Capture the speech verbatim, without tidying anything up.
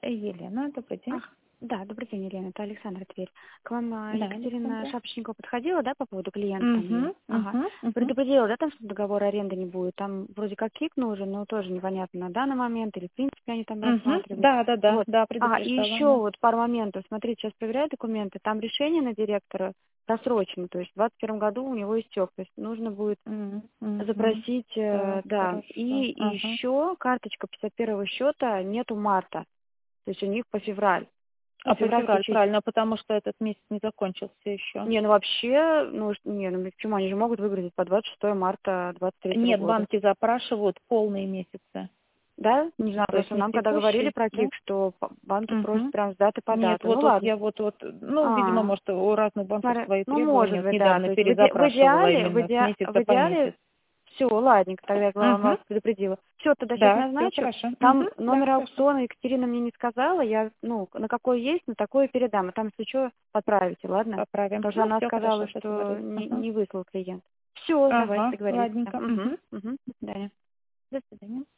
Елена, добрый день. Ах, да, добрый день, Елена, это Александра Тверь. К вам а, Да, Екатерина Александра. Шапочникова подходила, да, по поводу клиента там ее? Угу, Ага. угу, угу. Предупредила, да, там, что договора аренды не будет. Там вроде как кик нужен, но тоже непонятно на данный момент или в принципе они там Угу. рассматривают. Да, да, да, Вот. да, А, и предупреждала еще она. вот пару моментов. Смотрите, сейчас проверяю документы. Там решение на директора просрочено, то есть в двадцать первом году у него истек. То есть нужно будет Угу, угу. запросить, э, Так, да. хорошо. И Ага. еще карточка пятьдесят первого счета нету марта. То есть у них по февраль. Ну, А по февраль февраль, включить. правильно, потому что этот месяц не закончился еще. Не, ну вообще, ну, ш- не, ну почему они же могут выгрузить по двадцать шестое марта двадцать третьего Нет, года. банки запрашивают полные месяцы. Да? Не знаю, То есть просто не нам когда говорили текущий, про да? КИК, что п- банки просят Угу. прям с даты по Нет, дату. Ну вот, вот ладно. я вот, вот, ну, видимо, А, может, у разных банков смотри, свои ну может требования. Вот быть, да. недавно То есть в, иде- в перезапрашивала идеале, в, именно с иде- в месяца по месяц. идеале, все, ладненько, тогда я главное Угу. вас предупредила. Все, тогда сейчас Да, все назначу. хорошо. Там Угу. Да, номер хорошо. аукциона Екатерина мне не сказала, я, ну, на какой есть, на такое передам. А там, если что, подправите, ладно? Поправим. Потому что Ну, она все сказала, хорошо, что договорились. не, Ага. не выслал клиент. Все, давайте Ага, договорились. Да. ладненько. Угу, Угу. угу. До свидания. До свидания.